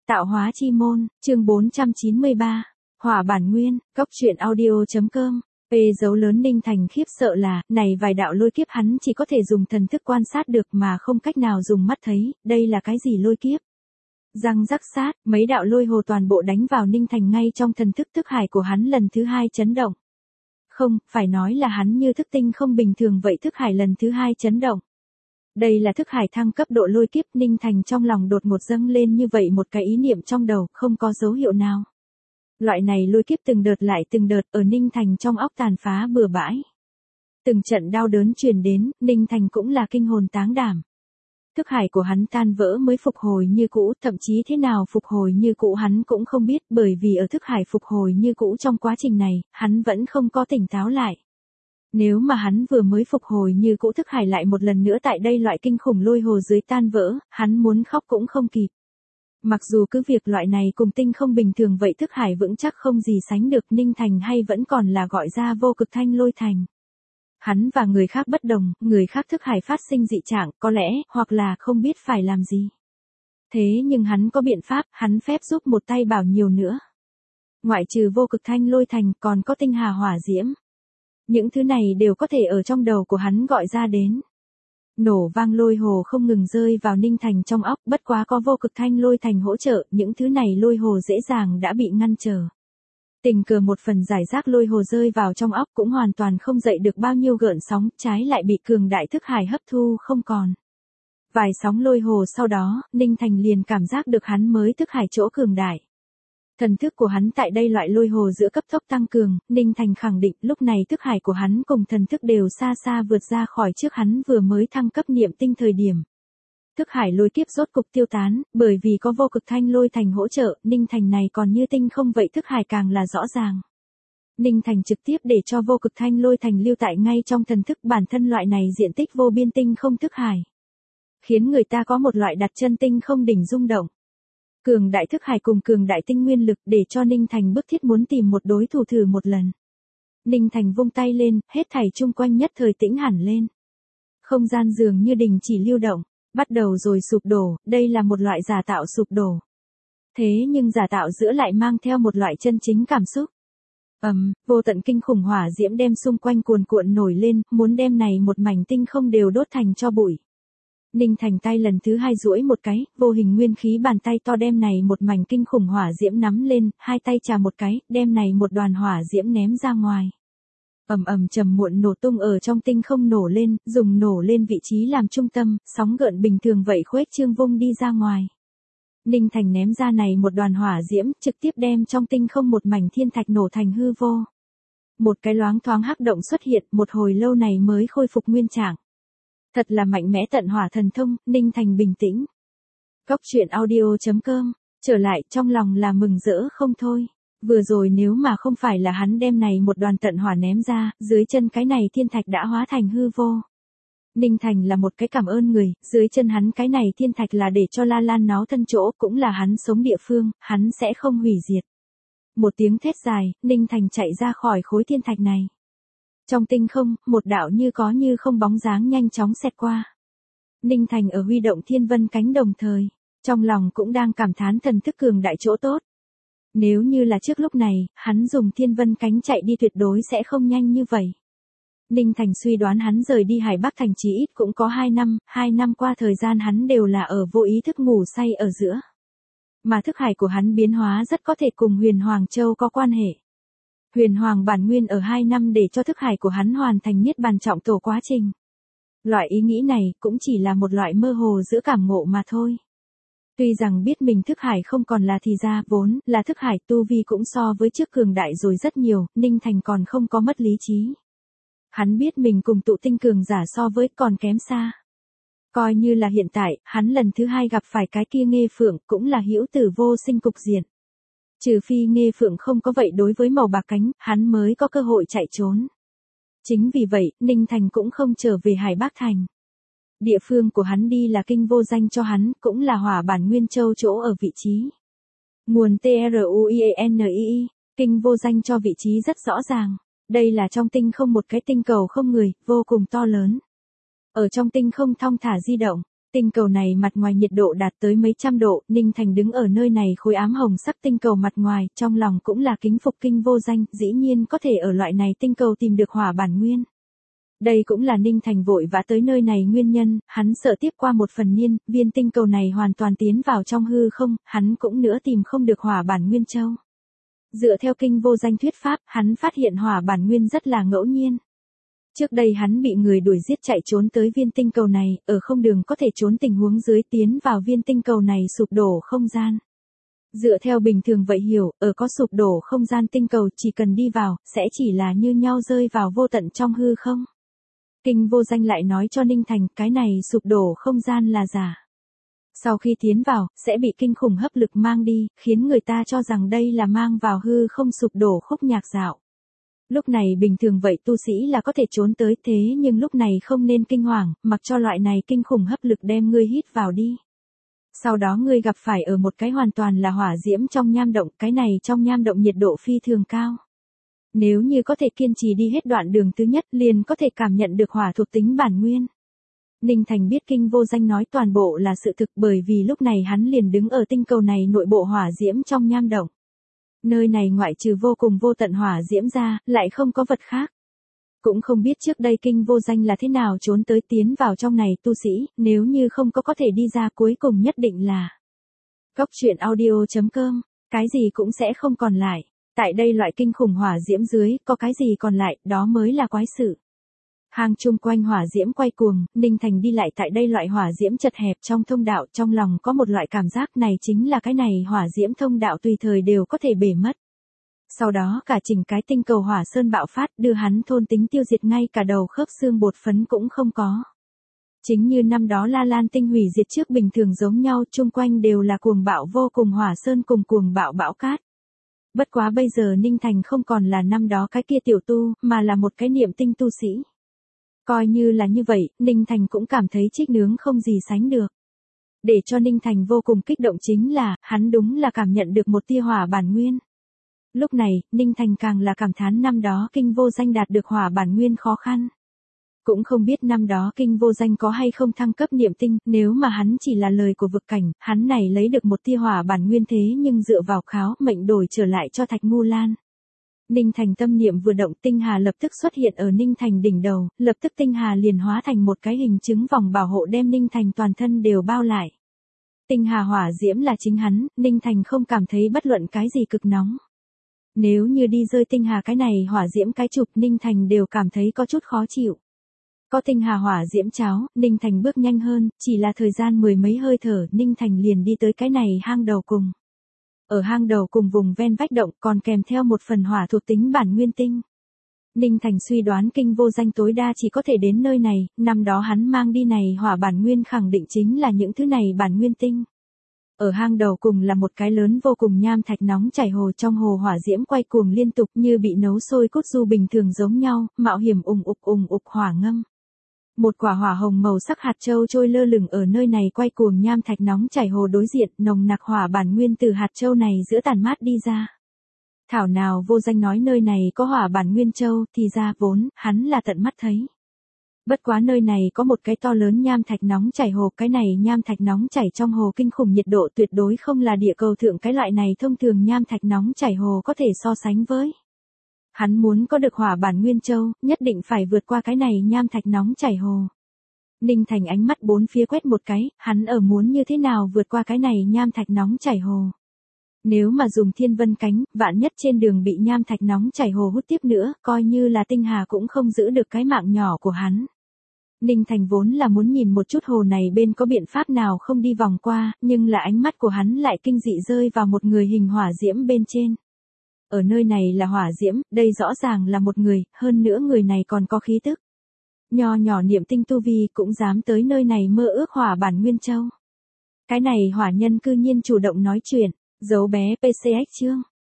Tạo hóa chi môn, chương 493. Hỏa bản nguyên, Cóc truyện audio.com. Dấu lớn Ninh Thành khiếp sợ là, này vài đạo lôi kiếp hắn chỉ có thể dùng thần thức quan sát được mà không cách nào dùng mắt thấy, đây là cái gì lôi kiếp? Răng rắc sát, mấy đạo lôi hồ toàn bộ đánh vào Ninh Thành ngay trong thần thức thức hải của hắn lần thứ hai chấn động. Không, phải nói là hắn như thức tinh không bình thường vậy, thức hải lần thứ hai chấn động. Đây là thức hải thăng cấp độ lôi kiếp. Ninh Thành trong lòng đột ngột dâng lên như vậy một cái ý niệm trong đầu, không có dấu hiệu nào. Loại này lôi kiếp từng đợt lại từng đợt ở Ninh Thành trong óc tàn phá bừa bãi. Từng trận đau đớn truyền đến, Ninh Thành cũng là kinh hồn táng đảm. Thức hải của hắn tan vỡ mới phục hồi như cũ, thậm chí thế nào phục hồi như cũ hắn cũng không biết, bởi vì ở thức hải phục hồi như cũ trong quá trình này, hắn vẫn không có tỉnh táo lại. Nếu mà hắn vừa mới phục hồi như cũ thức hải lại một lần nữa tại đây loại kinh khủng lôi hồ dưới tan vỡ, hắn muốn khóc cũng không kịp. Mặc dù cứ việc loại này cùng tinh không bình thường vậy thức hải vững chắc không gì sánh được, Ninh Thành hay vẫn còn là gọi ra vô cực thanh lôi thành. Hắn và người khác bất đồng, người khác thức hải phát sinh dị trạng, có lẽ, hoặc là không biết phải làm gì. Thế nhưng hắn có biện pháp, hắn phép giúp một tay bảo nhiều nữa. Ngoại trừ vô cực thanh lôi thành còn có tinh hà hỏa diễm. Những thứ này đều có thể ở trong đầu của hắn gọi ra đến. Nổ vang lôi hồ không ngừng rơi vào Ninh Thành trong óc, bất quá có vô cực thanh lôi thành hỗ trợ, những thứ này lôi hồ dễ dàng đã bị ngăn trở. Tình cờ một phần giải rác lôi hồ rơi vào trong óc cũng hoàn toàn không dậy được bao nhiêu gợn sóng, trái lại bị cường đại thức hải hấp thu không còn. Vài sóng lôi hồ sau đó, Ninh Thành liền cảm giác được hắn mới thức hải chỗ cường đại. Thần thức của hắn tại đây loại lôi hồ giữa cấp tốc tăng cường, Ninh Thành khẳng định lúc này thức hải của hắn cùng thần thức đều xa xa vượt ra khỏi trước hắn vừa mới thăng cấp niệm tinh thời điểm. Thức hải lôi kiếp rốt cục tiêu tán, bởi vì có vô cực thanh lôi thành hỗ trợ, Ninh Thành này còn như tinh không vậy, thức hải càng là rõ ràng. Ninh Thành trực tiếp để cho vô cực thanh lôi thành lưu tại ngay trong thần thức, bản thân loại này diện tích vô biên tinh không thức hải. Khiến người ta có một loại đặt chân tinh không đỉnh rung động. Cường đại thức hải cùng cường đại tinh nguyên lực để cho Ninh Thành bức thiết muốn tìm một đối thủ thử một lần. Ninh Thành vung tay lên, hết thảy chung quanh nhất thời tĩnh hẳn lên. Không gian dường như đình chỉ lưu động, bắt đầu rồi sụp đổ, đây là một loại giả tạo sụp đổ. Thế nhưng giả tạo giữa lại mang theo một loại chân chính cảm xúc. Vô tận kinh khủng hỏa diễm đem xung quanh cuồn cuộn nổi lên, muốn đem này một mảnh tinh không đều đốt thành tro bụi. Ninh Thành tay lần thứ hai duỗi một cái, vô hình nguyên khí bàn tay to đem này một mảnh kinh khủng hỏa diễm nắm lên, hai tay chà một cái, đem này một đoàn hỏa diễm ném ra ngoài. Trầm muộn nổ tung ở trong tinh không nổ lên, dùng nổ lên vị trí làm trung tâm, sóng gợn bình thường vậy khuếch trương vung đi ra ngoài. Ninh Thành ném ra này một đoàn hỏa diễm, trực tiếp đem trong tinh không một mảnh thiên thạch nổ thành hư vô. Một cái loáng thoáng hắc động xuất hiện, một hồi lâu này mới khôi phục nguyên trạng. Thật là mạnh mẽ tận hỏa thần thông, Ninh Thành bình tĩnh. Cóc truyện audio.com, trở lại trong lòng là mừng rỡ không thôi. Vừa rồi nếu mà không phải là hắn đem này một đoàn tận hỏa ném ra, dưới chân cái này thiên thạch đã hóa thành hư vô. Ninh Thành là một cái cảm ơn người, dưới chân hắn cái này thiên thạch là để cho La Lan náo thân chỗ, cũng là hắn sống địa phương, hắn sẽ không hủy diệt. Một tiếng thét dài, Ninh Thành chạy ra khỏi khối thiên thạch này. Trong tinh không, một đạo như có như không bóng dáng nhanh chóng xẹt qua. Ninh Thành ở huy động thiên vân cánh đồng thời, trong lòng cũng đang cảm thán thần thức cường đại chỗ tốt. Nếu như là trước lúc này, hắn dùng thiên vân cánh chạy đi tuyệt đối sẽ không nhanh như vậy. Ninh Thành suy đoán hắn rời đi Hải Bắc thành chí ít cũng có 2 năm qua thời gian hắn đều là ở vô ý thức ngủ say ở giữa. Mà thức hải của hắn biến hóa rất có thể cùng Huyền Hoàng Châu có quan hệ. Huyền Hoàng bản nguyên ở 2 năm để cho thức hải của hắn hoàn thành niết bàn trọng tổ quá trình. Loại ý nghĩ này cũng chỉ là một loại mơ hồ giữa cảm ngộ mà thôi. Tuy rằng biết mình thức hải không còn là thì ra, vốn là thức hải tu vi cũng so với trước cường đại rồi rất nhiều, Ninh Thành còn không có mất lý trí. Hắn biết mình cùng tụ tinh cường giả so với còn kém xa. Coi như là hiện tại, hắn lần thứ hai gặp phải cái kia Nghê Phượng cũng là hữu tử vô sinh cục diện. Trừ phi Nghê Phượng không có vậy đối với màu bạc cánh, hắn mới có cơ hội chạy trốn. Chính vì vậy, Ninh Thành cũng không trở về Hải Bắc thành. Địa phương của hắn đi là kinh vô danh cho hắn, cũng là hỏa bản nguyên châu chỗ ở vị trí. Nguồn TRUIENII, kinh vô danh cho vị trí rất rõ ràng. Đây là trong tinh không một cái tinh cầu không người, vô cùng to lớn. Ở trong tinh không thong thả di động, Tinh cầu này mặt ngoài nhiệt độ đạt tới mấy trăm độ, Ninh Thành đứng ở nơi này khối ám hồng sắc tinh cầu mặt ngoài, trong lòng cũng là kính phục Kinh Vô Danh, dĩ nhiên có thể ở loại này tinh cầu tìm được hỏa bản nguyên. Đây cũng là Ninh Thành vội vã tới nơi này nguyên nhân, hắn sợ tiếp qua một phần niên, viên tinh cầu này hoàn toàn tiến vào trong hư không, hắn cũng nữa tìm không được hỏa bản nguyên châu. Dựa theo Kinh Vô Danh thuyết pháp, hắn phát hiện hỏa bản nguyên rất là ngẫu nhiên. Trước đây hắn bị người đuổi giết chạy trốn tới viên tinh cầu này, ở không đường có thể trốn tình huống dưới tiến vào viên tinh cầu này sụp đổ không gian. Dựa theo bình thường vậy hiểu, ở có sụp đổ không gian tinh cầu chỉ cần đi vào, sẽ chỉ là như nhau rơi vào vô tận trong hư không. Kinh Vô Danh lại nói cho Ninh Thành, cái này sụp đổ không gian là giả. Sau khi tiến vào, sẽ bị kinh khủng hấp lực mang đi, khiến người ta cho rằng đây là mang vào hư không sụp đổ khúc nhạc dạo. Lúc này bình thường vậy tu sĩ là có thể trốn tới, thế nhưng lúc này không nên kinh hoàng, mặc cho loại này kinh khủng hấp lực đem ngươi hít vào đi. Sau đó ngươi gặp phải ở một cái hoàn toàn là hỏa diễm trong nham động, cái này trong nham động nhiệt độ phi thường cao. Nếu như có thể kiên trì đi hết đoạn đường thứ nhất liền có thể cảm nhận được hỏa thuộc tính bản nguyên. Ninh Thành biết Kinh Vô Danh nói toàn bộ là sự thực bởi vì lúc này hắn liền đứng ở tinh cầu này nội bộ hỏa diễm trong nham động. Nơi này ngoại trừ vô cùng vô tận hỏa diễm ra, lại không có vật khác. Cũng không biết trước đây Kinh Vô Danh là thế nào trốn tới tiến vào trong này tu sĩ, nếu như không có thể đi ra cuối cùng nhất định là Cóc Truyện Audio.com, cái gì cũng sẽ không còn lại. Tại đây loại kinh khủng hỏa diễm dưới, có cái gì còn lại, đó mới là quái sự. Hang chung quanh hỏa diễm quay cuồng, Ninh Thành đi lại tại đây loại hỏa diễm chật hẹp trong thông đạo, trong lòng có một loại cảm giác này chính là cái này hỏa diễm thông đạo tùy thời đều có thể bể mất. Sau đó cả chỉnh cái tinh cầu hỏa sơn bạo phát đưa hắn thôn tính tiêu diệt ngay cả đầu khớp xương bột phấn cũng không có. Chính như năm đó La Lan tinh hủy diệt trước bình thường giống nhau, chung quanh đều là cuồng bạo vô cùng hỏa sơn cùng cuồng bạo bão cát. Bất quá bây giờ Ninh Thành không còn là năm đó cái kia tiểu tu, mà là một cái niệm tinh tu sĩ. Coi như là như vậy, Ninh Thành cũng cảm thấy Trích Nướng không gì sánh được. Để cho Ninh Thành vô cùng kích động chính là, hắn đúng là cảm nhận được một tia hỏa bản nguyên. Lúc này, Ninh Thành càng là cảm thán năm đó Kinh Vô Danh đạt được hỏa bản nguyên khó khăn. Cũng không biết năm đó Kinh Vô Danh có hay không thăng cấp niệm tinh, nếu mà hắn chỉ là lời của vực cảnh, hắn này lấy được một tia hỏa bản nguyên thế nhưng dựa vào kháo mệnh đổi trở lại cho Thạch Ngu Lan. Ninh Thành tâm niệm vừa động, tinh hà lập tức xuất hiện ở Ninh Thành đỉnh đầu, lập tức tinh hà liền hóa thành một cái hình chứng vòng bảo hộ đem Ninh Thành toàn thân đều bao lại. Tinh hà hỏa diễm là chính hắn, Ninh Thành không cảm thấy bất luận cái gì cực nóng. Nếu như đi rơi tinh hà cái này hỏa diễm cái chụp, Ninh Thành đều cảm thấy có chút khó chịu. Có tinh hà hỏa diễm cháo, Ninh Thành bước nhanh hơn, chỉ là thời gian mười mấy hơi thở, Ninh Thành liền đi tới cái này hang đầu cùng. Ở hang đầu cùng vùng ven vách động còn kèm theo một phần hỏa thuộc tính bản nguyên tinh. Ninh Thành suy đoán Kinh Vô Danh tối đa chỉ có thể đến nơi này, năm đó hắn mang đi này hỏa bản nguyên khẳng định chính là những thứ này bản nguyên tinh. Ở hang đầu cùng là một cái lớn vô cùng nham thạch nóng chảy hồ, trong hồ hỏa diễm quay cuồng liên tục như bị nấu sôi cốt du bình thường giống nhau, mạo hiểm ùng ục hỏa ngâm. Một quả hỏa hồng màu sắc hạt châu trôi lơ lửng ở nơi này quay cuồng nham thạch nóng chảy hồ đối diện, nồng nặc hỏa bản nguyên từ hạt châu này giữa tàn mát đi ra. Thảo nào Vô Danh nói nơi này có hỏa bản nguyên châu, thì ra vốn, hắn là tận mắt thấy. Bất quá nơi này có một cái to lớn nham thạch nóng chảy hồ, cái này nham thạch nóng chảy trong hồ kinh khủng nhiệt độ tuyệt đối không là địa cầu thượng cái loại này thông thường nham thạch nóng chảy hồ có thể so sánh với. Hắn muốn có được hỏa bản nguyên châu, nhất định phải vượt qua cái này nham thạch nóng chảy hồ. Ninh Thành ánh mắt bốn phía quét một cái, hắn ở muốn như thế nào vượt qua cái này nham thạch nóng chảy hồ. Nếu mà dùng thiên vân cánh, vạn nhất trên đường bị nham thạch nóng chảy hồ hút tiếp nữa, coi như là tinh hà cũng không giữ được cái mạng nhỏ của hắn. Ninh Thành vốn là muốn nhìn một chút hồ này bên có biện pháp nào không đi vòng qua, nhưng là ánh mắt của hắn lại kinh dị rơi vào một người hình hỏa diễm bên trên. Ở nơi này là hỏa diễm, đây rõ ràng là một người, hơn nữa người này còn có khí tức. Nho nhỏ niệm tinh tu vi cũng dám tới nơi này mơ ước hỏa bản nguyên châu. Cái này hỏa nhân cư nhiên chủ động nói chuyện, dấu bé PCX chương.